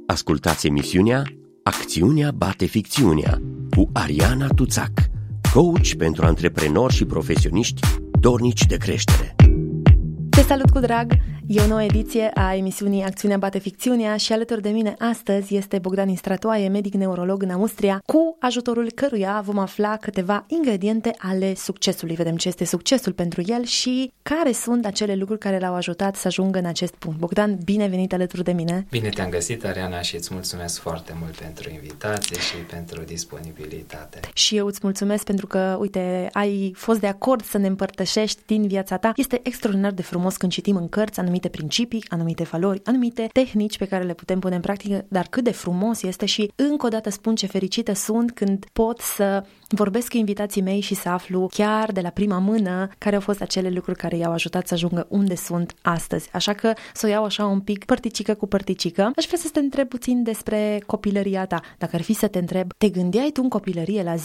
Ascultați emisiunea Acțiunea bate ficțiunea cu Ariana Tuțac, coach pentru antreprenori și profesioniști dornici de creștere. Te salut cu drag! E o nouă ediție a emisiunii Acțiunea bate ficțiunea și alături de mine astăzi este Bogdan Istratoaie, medic neurolog în Austria, cu ajutorul căruia vom afla câteva ingrediente ale succesului. Vedem ce este succesul pentru el și care sunt acele lucruri care l-au ajutat să ajungă în acest punct. Bogdan, bine venit alături de mine! Bine te-am găsit, Ariana, și îți mulțumesc foarte mult pentru invitație și pentru disponibilitate. Și eu îți mulțumesc pentru că, uite, ai fost de acord să ne împărtășești din viața ta. Este extraordinar de frumos când citim în cărți anumite principii, anumite valori, anumite tehnici pe care le putem pune în practică, dar cât de frumos este și încă o dată spun ce fericită sunt când pot să vorbesc cu invitații mei și să aflu chiar de la prima mână care au fost acele lucruri care i-au ajutat să ajungă unde sunt astăzi. Așa că să o iau așa un pic părticică cu părticică. Aș vrea să te întreb puțin despre copilăria ta. Dacă ar fi să te întreb, te gândeai tu în copilărie la 10-12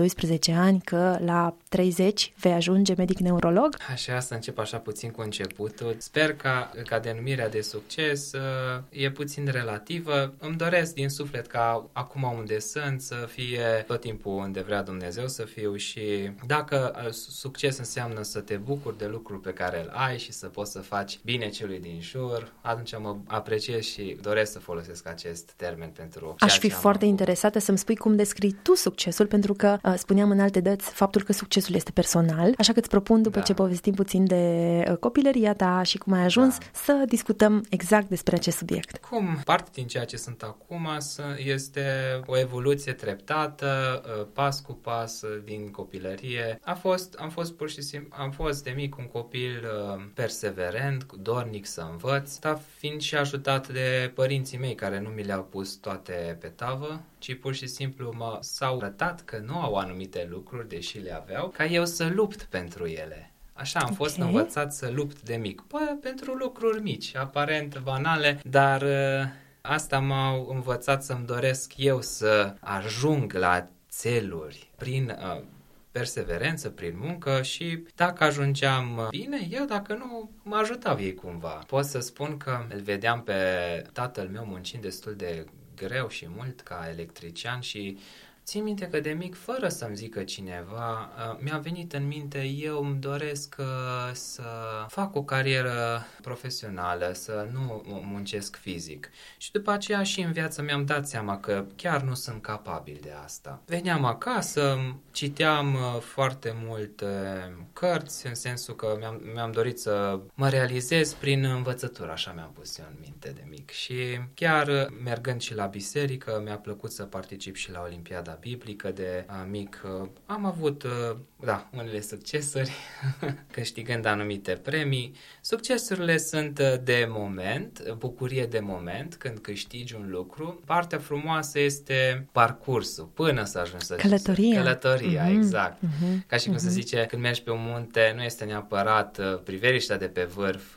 ani că la 30 vei ajunge medic neurolog? Așa, să încep așa puțin cu începutul. Sper ca denumirea de succes e puțin relativă. Îmi doresc din suflet ca acum unde sunt să fie tot timpul unde vrea Dumnezeu să fiu și dacă succes înseamnă să te bucuri de lucruri pe care îl ai și să poți să faci bine celui din jur, atunci mă apreciez și doresc să folosesc acest termen pentru Aș fi foarte interesată să-mi spui cum descrii tu succesul, pentru că spuneam în alte dăți faptul că succesul este personal, așa că îți propun după ce povestim puțin de copilăria ta și cum ai ajuns să discutăm exact despre acest subiect. Cum parte din ceea ce sunt acum este o evoluție treptată, pas cu pas din copilărie. Am fost pur și simplu, am fost de mic un copil perseverent, dornic să învăț, dar fiind și ajutat de părinții mei care nu mi le-au pus toate pe tavă, ci pur și simplu s-au arătat că nu au anumite lucruri, deși le aveau, ca eu să lupt pentru ele. Așa, am fost învățat să lupt de mic. Pentru lucruri mici, aparent banale, dar asta m-au învățat să-mi doresc eu să ajung la țeluri prin perseverență, prin muncă și dacă ajungeam bine, eu, dacă nu, mă ajutau ei cumva. Pot să spun că îl vedeam pe tatăl meu muncind destul de greu și mult ca electrician și țin minte că de mic, fără să-mi zică cineva, mi-a venit în minte, eu îmi doresc să fac o carieră profesională, să nu muncesc fizic. Și după aceea și în viață mi-am dat seama că chiar nu sunt capabil de asta. Veneam acasă, citeam foarte multe cărți, în sensul că mi-am dorit să mă realizez prin învățătură, așa mi-am pus eu în minte de mic. Și chiar mergând și la biserică, mi-a plăcut să particip și la Olimpiada biblică de mic. Am avut, unele succesuri, câștigând anumite premii. Succesurile sunt de moment, bucurie de moment, când câștigi un lucru. Partea frumoasă este parcursul, până să ajungi să... Călătoria, exact. Ca și cum se zice, când mergi pe un munte, nu este neapărat priveliștea de pe vârf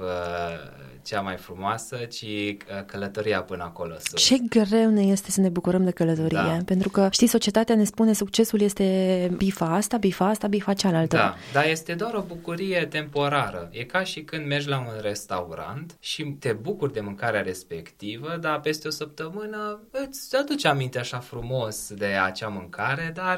cea mai frumoasă, ci călătoria până acolo sus. Ce greu ne este să ne bucurăm de călătorie, pentru că, știi, societatea ne spune succesul este bifa asta, bifa cealaltă. Dar este doar o bucurie temporară. E ca și când mergi la un restaurant și te bucuri de mâncarea respectivă, dar peste o săptămână îți aduce aminte așa frumos de acea mâncare, dar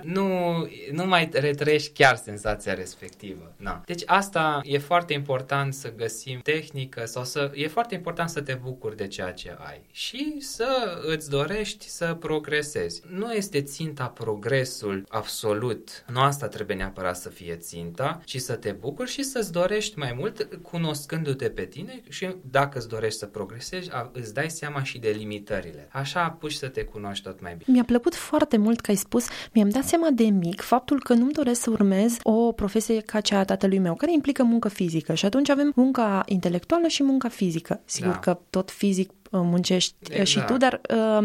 nu mai retrăiești chiar senzația respectivă. Deci asta e foarte important, să găsim tehnică sau e foarte important să te bucuri de ceea ce ai și să îți dorești să progresezi. Nu este ținta progresul absolut. Nu asta trebuie neapărat să fie ținta, ci să te bucuri și să-ți dorești mai mult, cunoscându-te pe tine și dacă îți dorești să progresezi, îți dai seama și de limitările. Așa apuci să te cunoști tot mai bine. Mi-a plăcut foarte mult că ai spus, mi-am dat seama de mic faptul că nu-mi doresc să urmez o profesie ca cea a tatălui meu, care implică muncă fizică și atunci avem munca intelectuală și munca fizică. Sigur că tot fizic muncești și tu, dar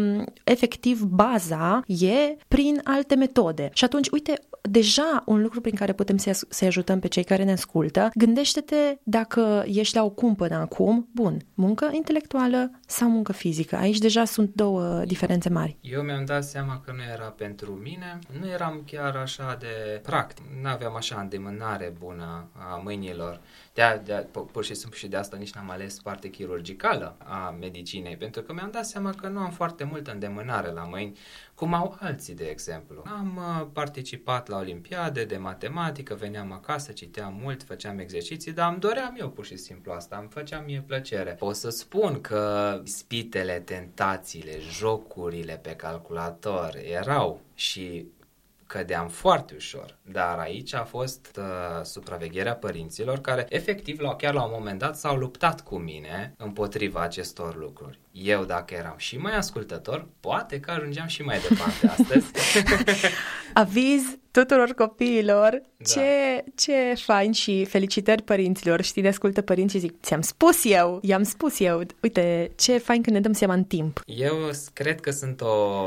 efectiv baza e prin alte metode. Și atunci, uite, deja un lucru prin care putem să-i ajutăm pe cei care ne ascultă, gândește-te dacă ești la o cumpănă acum, bun, muncă intelectuală sau muncă fizică. Aici deja sunt două diferențe mari. Eu mi-am dat seama că nu era pentru mine, nu eram chiar așa de practic, nu aveam așa îndemânare bună a mâinilor. Pur și simplu și de asta nici n-am ales partea chirurgicală a medicinei medicinei, pentru că mi-am dat seama că nu am foarte multă îndemânare la mâini, cum au alții, de exemplu. Am participat la olimpiade de matematică, veneam acasă, citeam mult, făceam exerciții, dar îmi doream eu pur și simplu asta, îmi făcea mie plăcere. O să spun că ispitele, tentațiile, jocurile pe calculator erau și cădeam foarte ușor, dar aici a fost supravegherea părinților care efectiv chiar la un moment dat s-au luptat cu mine împotriva acestor lucruri. Eu, dacă eram și mai ascultător, poate că ajungeam și mai departe astăzi. Aviz tuturor copiilor, da. Ce fain și felicitări părinților. Știi, de ascultă părinții și zic, i-am spus eu. Uite, ce fain când ne dăm seama în timp. Eu cred că sunt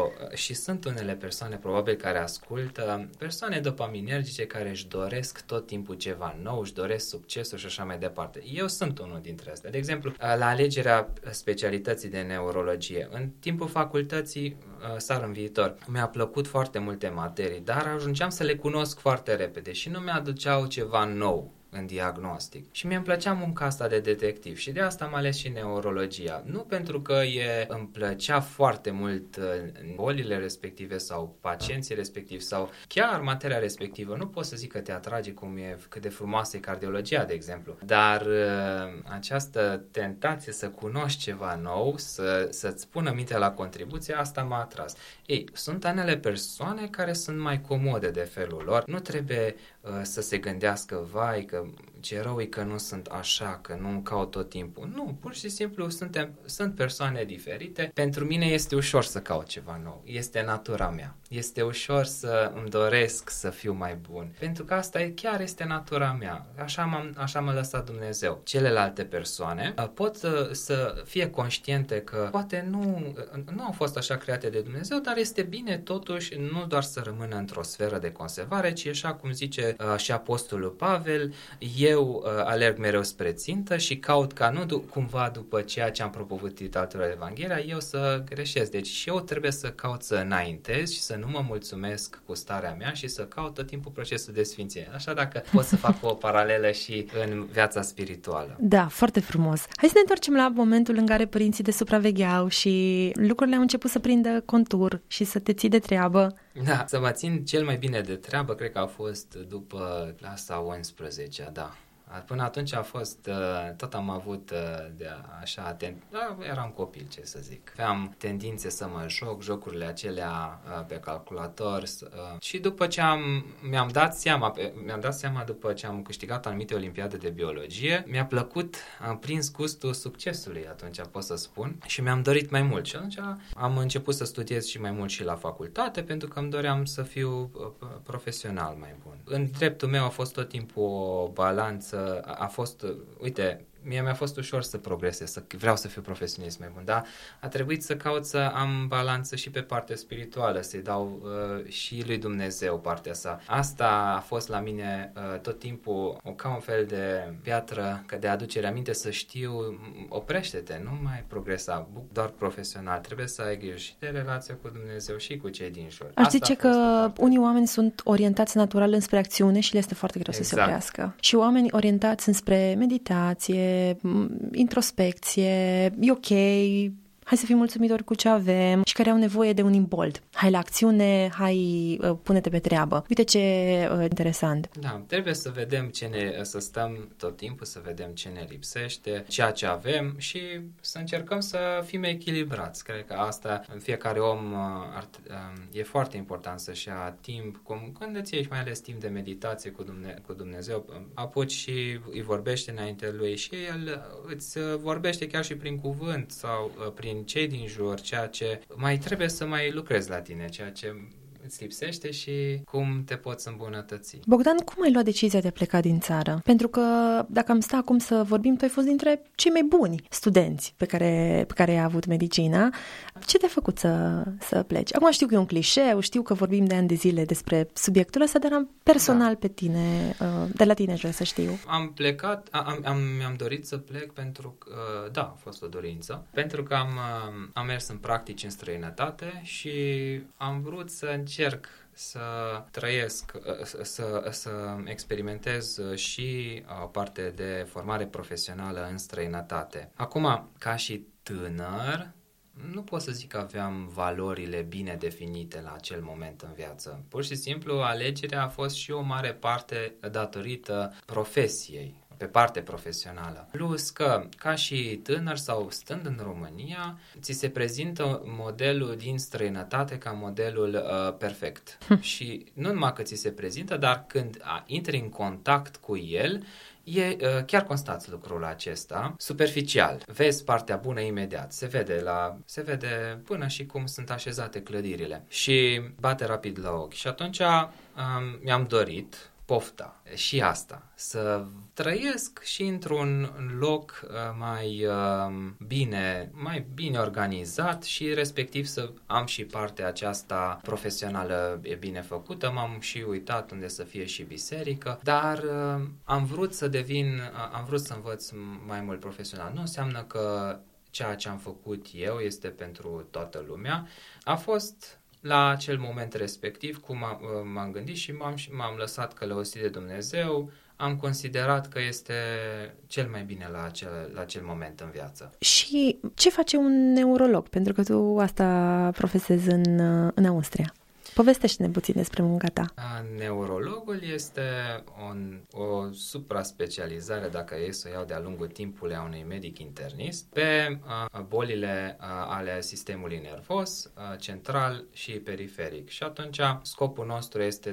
unele persoane probabil care ascultă, persoane dopaminergice care își doresc tot timpul ceva nou, își doresc succesul și așa mai departe. Eu sunt unul dintre astea. De exemplu, la alegerea specialității de neurologie, în timpul facultății, sar în viitor, mi-a plăcut foarte multe materii, dar ajungeam să le cunosc foarte repede și nu mi-aduceau ceva nou în diagnostic. Și mi-mi plăcea munca asta de detectiv și de asta am ales și neurologia. Nu pentru că îmi plăcea foarte mult bolile respective sau pacienții respectivi sau chiar materia respectivă. Nu pot să zic că te atrage cât de frumoasă e cardiologia, de exemplu. Dar această tentație să cunoști ceva nou, să-ți pună mintea la contribuție, asta m-a atras. Ei, sunt unele persoane care sunt mai comode de felul lor. Nu trebuie să se gândească, vai, că ce rău e că nu sunt așa, că nu caut tot timpul. Nu, pur și simplu sunt persoane diferite. Pentru mine este ușor să caut ceva nou. Este natura mea. Este ușor să îmi doresc să fiu mai bun. Pentru că asta chiar este natura mea. Așa m-a lăsat Dumnezeu. Celelalte persoane pot să fie conștiente că poate nu au fost așa create de Dumnezeu, dar este bine totuși nu doar să rămână într-o sferă de conservare, ci așa cum zice și Apostolul Pavel, eu alerg mereu spre țintă și caut ca nu cumva după ceea ce am propovăduit altora Evanghelia, eu să greșesc. Deci și eu trebuie să caut să înaintez și să nu mă mulțumesc cu starea mea și să caut tot timpul procesul de sfințenie. Așa dacă pot să fac o paralelă și în viața spirituală. Da, foarte frumos. Hai să ne întoarcem la momentul în care părinții te supravegheau și lucrurile au început să prindă contur și să te ții de treabă. Da, să mă țin cel mai bine de treabă, cred că a fost după clasa 11-a, da. Până atunci a fost, tot am avut eram copil, ce să zic. Aveam tendințe să mă joc, jocurile acelea pe calculator și după ce mi-am dat seama după ce am câștigat anumite olimpiade de biologie, mi-a plăcut, am prins gustul succesului atunci, pot să spun, și mi-am dorit mai mult. Și atunci am început să studiez și mai mult și la facultate, pentru că îmi doream să fiu profesional mai bun. În dreptul meu a fost tot timpul o balanță. A fost, uite, mie mi-a fost ușor să progresez, să vreau să fiu profesionist mai bun, dar a trebuit să caut să am balanță și pe partea spirituală, să-i dau și lui Dumnezeu partea sa. Asta a fost la mine tot timpul ca un fel de piatră de aducere aminte, să știu, oprește-te, nu mai progresa doar profesional, trebuie să ai grijă și de relația cu Dumnezeu și cu cei din jur. Aș zice că unii oameni sunt orientați natural înspre acțiune și le este foarte greu să se oprească. Și oameni orientați înspre meditație, introspecție, e ok, hai să fim mulțumitori cu ce avem și care au nevoie de un imbold. Hai la acțiune, hai, pune-te pe treabă. Uite ce interesant. Da, trebuie să vedem să stăm tot timpul, să vedem ce ne lipsește, ceea ce avem și să încercăm să fim echilibrați. Cred că asta, în fiecare om, e foarte important să-și ia timp, când îți iei mai ales timp de meditație cu Dumnezeu, apuci și îi vorbește înainte lui și el îți vorbește chiar și prin cuvânt sau prin cei din jur, ceea ce mai trebuie să mai lucrezi la tine, ceea ce îți lipsește și cum te poți îmbunătăți. Bogdan, cum ai luat decizia de a pleca din țară? Pentru că dacă am stat acum să vorbim, tu ai fost dintre cei mai buni studenți pe care ai avut medicina. Ce te-a făcut să pleci? Acum știu că e un clișeu, știu că vorbim de ani de zile despre subiectul ăsta, dar personal pe tine, de la tine aș vrea să știu. Am plecat, mi-am dorit să plec pentru că, da, a fost o dorință, pentru că am mers în practici în străinătate și am vrut să încerc să trăiesc, să experimentez și o parte de formare profesională în străinătate. Acum, ca și tânăr, nu pot să zic că aveam valorile bine definite la acel moment în viață. Pur și simplu, alegerea a fost și o mare parte datorită profesiei, pe parte profesională. Plus că, ca și tânăr sau stând în România, ți se prezintă modelul din străinătate ca modelul perfect. Și nu numai că ți se prezintă, dar când intri în contact cu el, chiar constați lucrul acesta, superficial. Vezi partea bună imediat, se vede până și cum sunt așezate clădirile și bate rapid la ochi. Și atunci mi-am dorit pofta și asta, să trăiesc și într-un loc mai bine organizat și respectiv să am și partea aceasta profesională bine făcută. M-am și uitat unde să fie și biserică, dar am vrut să învăț mai mult profesional. Nu înseamnă că ceea ce am făcut eu este pentru toată lumea. A fost la acel moment respectiv, cum m-am gândit și m-am lăsat călăusit de Dumnezeu, am considerat că este cel mai bine la acel moment în viață. Și ce face un neurolog? Pentru că tu asta profesezi în Austria. Povestește-ne puțin despre munca ta. Neurologul este o supra-specializare, dacă e să o iau de-a lungul timpului, a unui medic internist pe bolile ale sistemului nervos, central și periferic. Și atunci scopul nostru este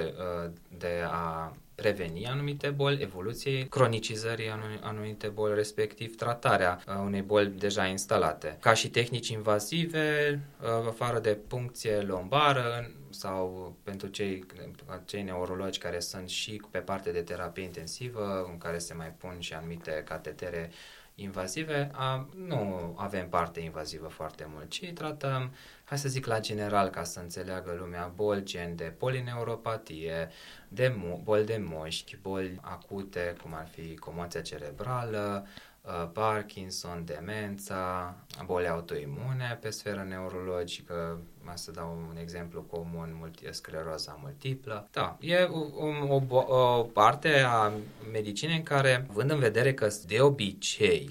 de a preveni anumite boli, evoluției, cronicizării anumite boli, respectiv tratarea unei boli deja instalate. Ca și tehnici invazive, afară de puncție lombară sau pentru cei neurologi care sunt și pe parte de terapie intensivă, în care se mai pun și anumite catetere invazive, nu avem parte invazivă foarte mult, ci tratăm, hai să zic la general, ca să înțeleagă lumea, boli gen de polineuropatie, boli de mușchi, boli acute, cum ar fi comoția cerebrală, Parkinson, demența, boli autoimune pe sferă neurologică, să dau un exemplu comun, scleroza multiplă. Da, e o parte a medicinei în care, având în vedere că de obicei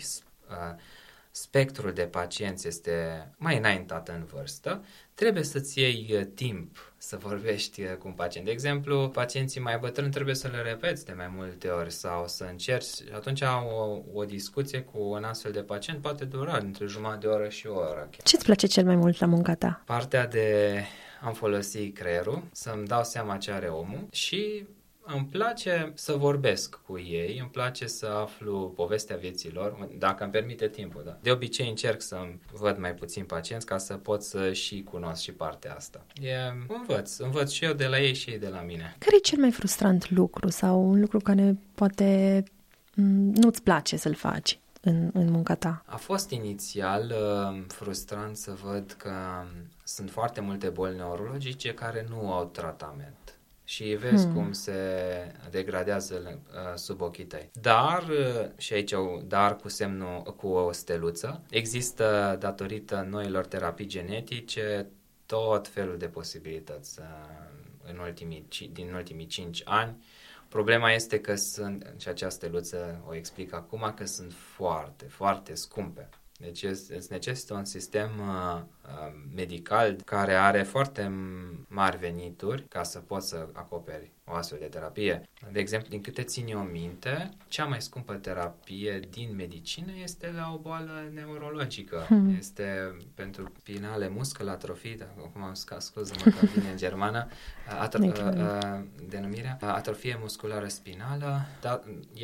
spectrul de pacienți este mai înaintat în vârstă, trebuie să-ți iei timp să vorbești cu un pacient. De exemplu, pacienții mai bătrâni trebuie să le repeți de mai multe ori sau să încerci. Atunci o discuție cu un astfel de pacient poate dura între jumătate de oră și o oră. Ce-ți place cel mai mult la munca ta? Partea de am folosit creierul, să-mi dau seama ce are omul și îmi place să vorbesc cu ei, îmi place să aflu povestea vieților, dacă îmi permite timpul, da. De obicei încerc să văd mai puțin pacienți ca să pot să și cunosc și partea asta. Învăț și eu de la ei și ei de la mine. Care e cel mai frustrant lucru sau un lucru care poate nu-ți place să-l faci în munca ta? A fost inițial frustrant să văd că sunt foarte multe boli neurologice care nu au tratament. Și vezi cum se degradează sub ochii tăi. Dar, și aici dar cu o steluță, există, datorită noilor terapii genetice, tot felul de posibilități din ultimii 5 ani. Problema este că și această steluță o explic acum, că sunt foarte, foarte scumpe. Deci îți necesită un sistem medical care are foarte mari venituri ca să poți să acoperi o astfel de terapie. De exemplu, din câte țin eu minte, cea mai scumpă terapie din medicină este la o boală neurologică. Este pentru spinale muscle atrofie, acum am scuză-mă că vine în germană, denumirea, atrofie musculară spinală, dar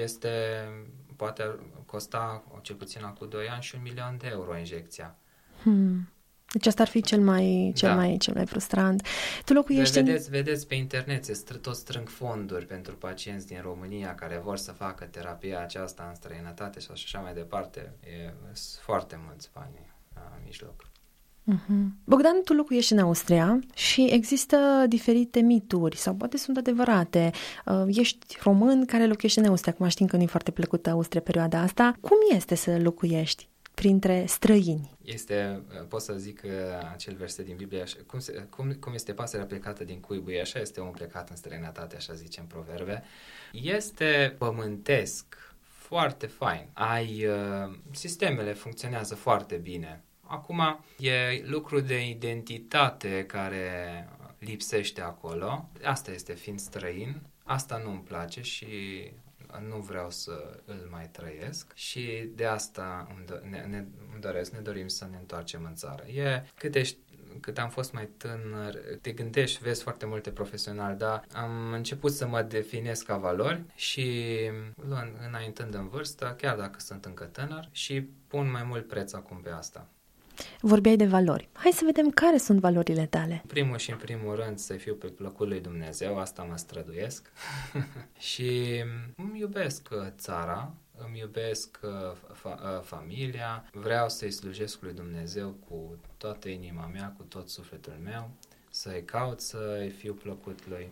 poate costa cel puțin acum 2 ani și 1 milion de euro injecția. Deci asta ar fi cel mai frustrant. Tu locuiești vedeți pe internet, toți strâng fonduri pentru pacienți din România care vor să facă terapia aceasta în străinătate și așa mai departe. Sunt foarte mulți bani în mijloc. Bogdan, tu locuiești în Austria și există diferite mituri sau poate sunt adevărate. Ești român care locuiește în Austria. Acum știm că nu e foarte plăcută Austria perioada asta. Cum este să locuiești printre străini? Pot să zic acel verset din Biblie, cum este pasărea plecată din cuibui, așa este omul plecat în străinătate, așa zice în proverbe. Este pământesc, foarte fain. Sistemele funcționează foarte bine. Acum e lucru de identitate care lipsește acolo. Asta este fiind străin. Asta nu-mi place și nu vreau să îl mai trăiesc și de asta ne dorim să ne întoarcem în țară. Cât am fost mai tânăr, te gândești, vezi foarte multe profesionali, dar am început să mă definesc ca valori și înaintând în vârstă, chiar dacă sunt încă tânăr, și pun mai mult preț acum pe asta. Vorbeai de valori. Hai să vedem care sunt valorile tale. În primul rând să fiu pe placul lui Dumnezeu, asta mă străduiesc. Și îmi iubesc țara, îmi iubesc familia, vreau să-i slujesc lui Dumnezeu cu toată inima mea, cu tot sufletul meu, să-i caut, să-i fiu plăcut lui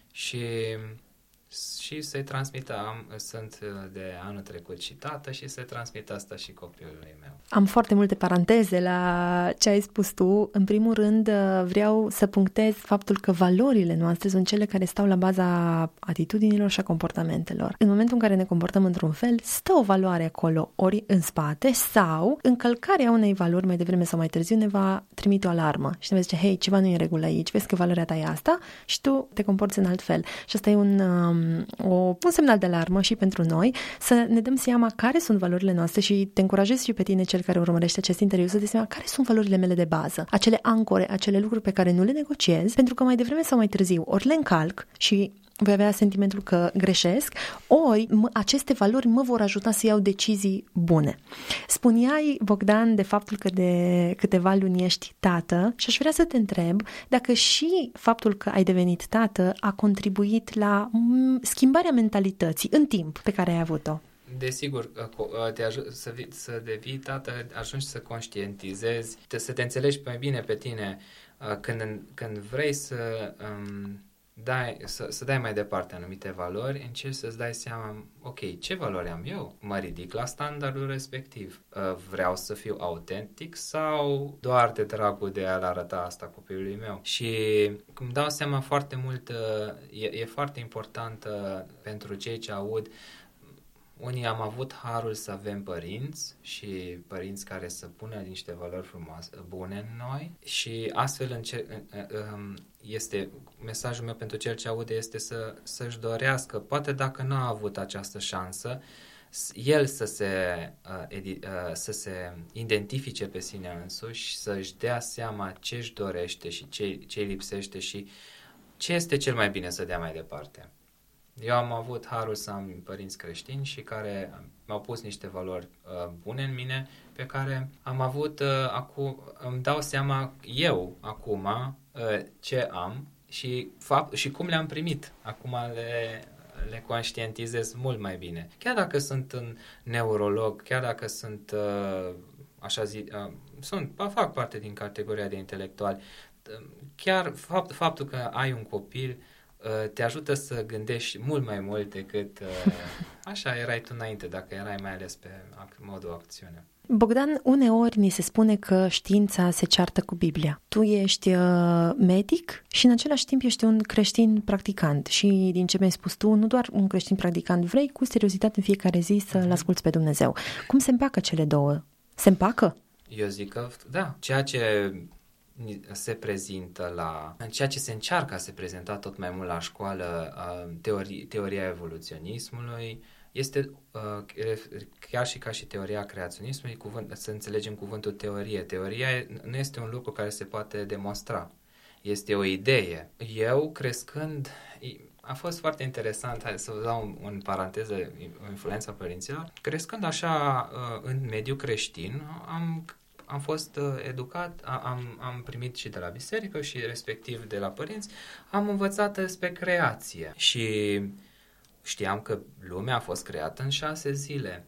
și să-i transmit. Sunt de anul trecut și tată și să-i transmit asta și copilului meu. Am foarte multe paranteze la ce ai spus tu. În primul rând, vreau să punctez faptul că valorile noastre sunt cele care stau la baza atitudinilor și a comportamentelor. În momentul în care ne comportăm într-un fel, stă o valoare acolo, ori în spate, sau încălcarea unei valori mai devreme sau mai târziu ne va trimite o alarmă și ne va zice, hei, ceva nu e în regulă aici, vezi că valoarea ta e asta și tu te comporți în alt fel. Și asta e un semnal de alarmă și pentru noi, să ne dăm seama care sunt valorile noastre și te încurajez și pe tine, cel care urmărește acest interviu, să te seama care sunt valorile mele de bază, acele ancore, acele lucruri pe care nu le negociez, pentru că mai devreme sau mai târziu ori le încalc și voi avea sentimentul că greșesc, ori aceste valori mă vor ajuta să iau decizii bune. Spuneai, Bogdan, de faptul că de câteva luni ești tată și aș vrea să te întreb dacă și faptul că ai devenit tată a contribuit la schimbarea mentalității în timp pe care ai avut-o. Desigur, să devii tată, ajungi să conștientizezi, să te înțelegi mai bine pe tine când vrei să dai mai departe anumite valori, încerci să-ți dai seama, ok, ce valori am eu? Mă ridic la standardul respectiv. Vreau să fiu autentic sau doar de dragul de a-l arăta asta copilului meu? Și îmi dau seama foarte mult, e foarte important pentru cei ce aud. Unii am avut harul să avem părinți și părinți care să pună niște valori frumoase, bune în noi și astfel este mesajul meu pentru cel ce aude este să-și dorească, poate dacă nu a avut această șansă, el să se identifice pe sine însuși, să-și dea seama ce își dorește și ce îi lipsește și ce este cel mai bine să dea mai departe. Eu am avut harul să am părinți creștini și care mi-au pus niște valori bune în mine, pe care am avut, îmi dau seama eu acum ce am și cum le-am primit. Acum le conștientizez mult mai bine. Chiar dacă sunt un neurolog, chiar dacă sunt, fac parte din categoria de intelectuali, chiar faptul că ai un copil te ajută să gândești mult mai mult decât așa erai tu înainte, dacă erai mai ales pe modul acțiune. Bogdan, uneori ni se spune că știința se ceartă cu Biblia. Tu ești medic și în același timp ești un creștin practicant și din ce mi-ai spus tu, nu doar un creștin practicant, vrei cu seriozitate în fiecare zi să-L asculți pe Dumnezeu. Cum se împacă cele două? Se împacă? Eu zic că da, ceea ce se prezintă ceea ce se încearcă a se prezenta tot mai mult la școală, teoria evoluționismului, este chiar și ca și teoria creaționismului, să înțelegem cuvântul teorie. Teoria nu este un lucru care se poate demonstra, este o idee. Eu, crescând, a fost foarte interesant, hai să vă dau în paranteză influența părinților, crescând așa în mediul creștin, am fost educat, am primit și de la biserică și respectiv de la părinți, am învățat despre creație și știam că lumea a fost creată în 6 zile.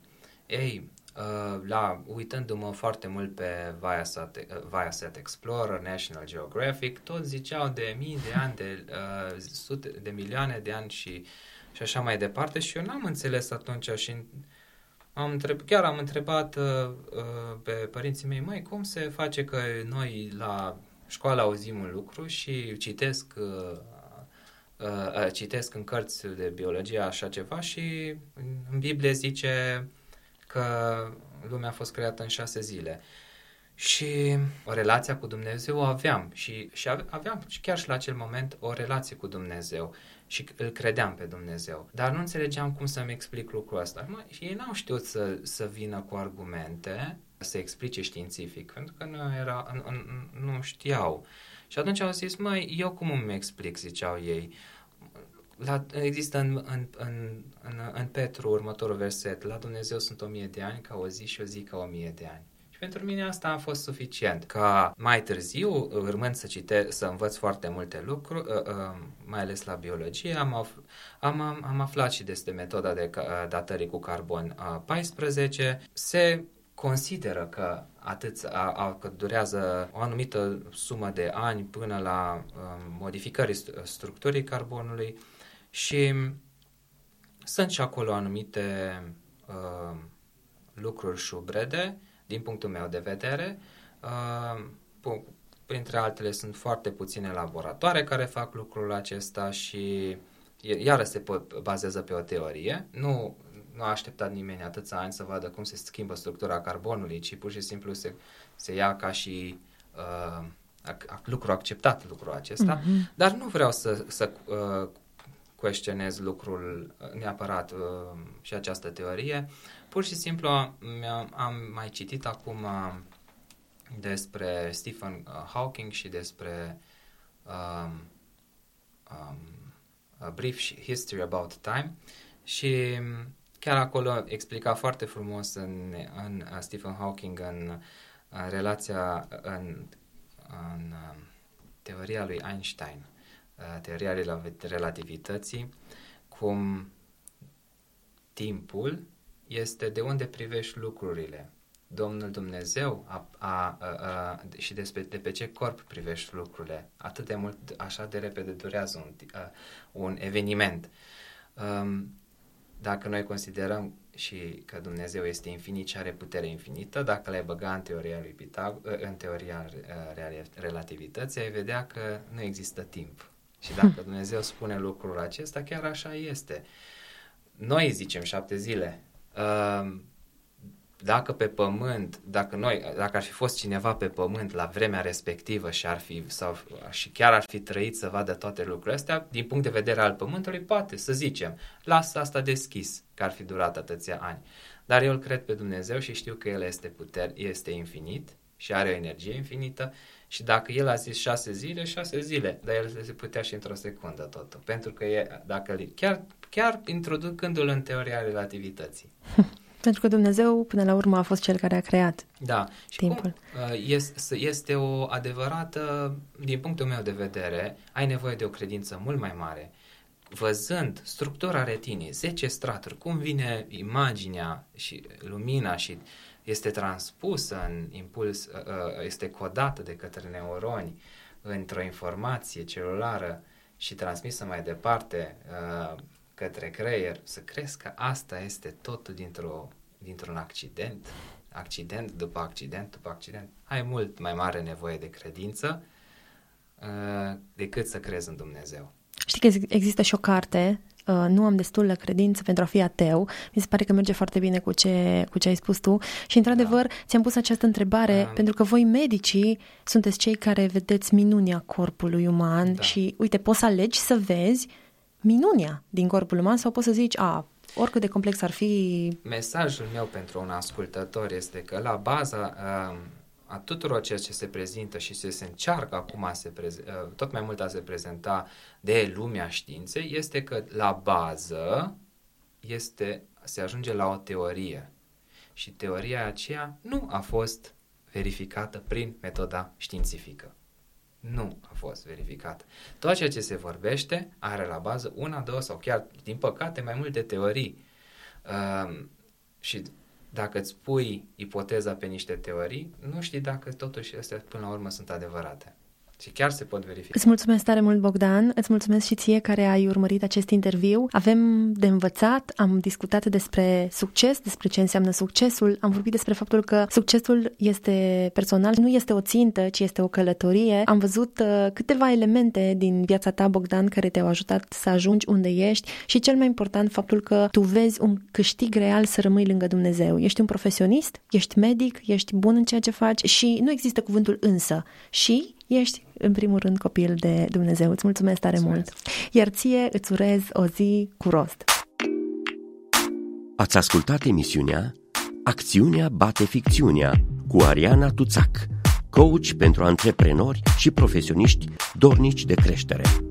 Uitându-mă foarte mult pe Viasat Explorer, National Geographic, toți ziceau de mii de ani, de sute de milioane de ani și așa mai departe și eu n-am înțeles atunci și am întrebat pe părinții mei, măi, cum se face că noi la școală auzim un lucru și citesc citesc în cărți de biologie așa ceva și în Biblie zice că lumea a fost creată în 6 zile. Și o relație cu Dumnezeu o aveam și aveam chiar și la acel moment o relație cu Dumnezeu și îl credeam pe Dumnezeu. Dar nu înțelegeam cum să-mi explic lucrul ăsta. Și ei n-au știut să vină cu argumente, să explice științific, pentru că nu știau. Și atunci au zis, eu cum îmi explic, ziceau ei. Există în Petru următorul verset, la Dumnezeu sunt 1000 de ani ca o zi și o zi ca 1000 de ani. Și pentru mine asta a fost suficient. Ca mai târziu, urmând să învăț foarte multe lucruri, mai ales la biologie, am aflat și despre metoda de datării cu carbon 14. Se consideră că că durează o anumită sumă de ani până la modificării structurii carbonului și sunt și acolo anumite lucruri șubrede din punctul meu de vedere. Printre altele sunt foarte puține laboratoare care fac lucrul acesta și iară se bazează pe o teorie. Nu a așteptat nimeni atâția ani să vadă cum se schimbă structura carbonului, ci pur și simplu se ia ca și lucru acceptat, lucrul acesta. Dar nu vreau să cuestionez lucrul neapărat și această teorie. Pur și simplu am mai citit acum despre Stephen Hawking și despre A Brief History About Time și chiar acolo explica foarte frumos în Stephen Hawking în relația în teoria lui Einstein, teoria relativității, cum timpul este de unde privești lucrurile. Domnul Dumnezeu și de pe ce corp privești lucrurile. Atât de mult, așa de repede durează un eveniment. Dacă noi considerăm și că Dumnezeu este infinit și are putere infinită, dacă l-ai băga în teoria relativității, ai vedea că nu există timp. Și dacă Dumnezeu spune lucrul acesta, chiar așa este. Noi zicem 7 zile. Dacă pe pământ, dacă ar fi fost cineva pe pământ la vremea respectivă și chiar ar fi trăit să vadă toate lucrurile astea, din punct de vedere al pământului, poate să zicem, lasă asta deschis, că ar fi durat atâția ani. Dar eu îl cred pe Dumnezeu și știu că El este infinit și are o energie infinită și dacă El a zis 6 zile, 6 zile, dar El se putea și într-o secundă totul. Pentru că chiar introducându-l în teoria relativității. Pentru că Dumnezeu, până la urmă, a fost Cel care a creat timpul. Este o adevărată, din punctul meu de vedere, ai nevoie de o credință mult mai mare. Văzând structura retinei, 10 straturi, cum vine imaginea și lumina și este transpusă în impuls, este codată de către neuroni într-o informație celulară și transmisă mai departe către creier, să crezi că asta este totul dintr-un accident după accident după accident. Ai mult mai mare nevoie de credință decât să crezi în Dumnezeu. Știi că există și o carte, Nu am destulă credință pentru a fi ateu. Mi se pare că merge foarte bine cu ce ai spus tu și într-adevăr ți-am pus această întrebare pentru că voi medicii sunteți cei care vedeți minunia corpului uman și uite, poți să alegi să vezi minunia din corpul uman sau poți să zici, oricât de complex ar fi... Mesajul meu pentru un ascultător este că la baza a tuturor ceea ce se prezintă și se încearcă acum tot mai mult a se prezenta de lumea științei, este că la bază se ajunge la o teorie. Și teoria aceea nu a fost verificată prin metoda științifică. Nu a fost verificat. Tot ceea ce se vorbește are la bază una, două sau chiar, din păcate, mai multe teorii. Și dacă îți pui ipoteza pe niște teorii, nu știi dacă totuși astea până la urmă sunt adevărate. Și chiar se pot verifica. Îți mulțumesc tare mult, Bogdan, îți mulțumesc și ție care ai urmărit acest interviu. Avem de învățat, am discutat despre succes, despre ce înseamnă succesul, am vorbit despre faptul că succesul este personal, nu este o țintă, ci este o călătorie. Am văzut câteva elemente din viața ta, Bogdan, care te-au ajutat să ajungi unde ești și cel mai important, faptul că tu vezi un câștig real să rămâi lângă Dumnezeu. Ești un profesionist, ești medic, ești bun în ceea ce faci și nu există cuvântul însă. Și ești, în primul rând, copil de Dumnezeu. Îți mulțumesc tare mult. Iar ție îți urez o zi cu rost. Ați ascultat emisiunea Acțiunea bate ficțiunea cu Ariana Tuțac, coach pentru antreprenori și profesioniști dornici de creștere.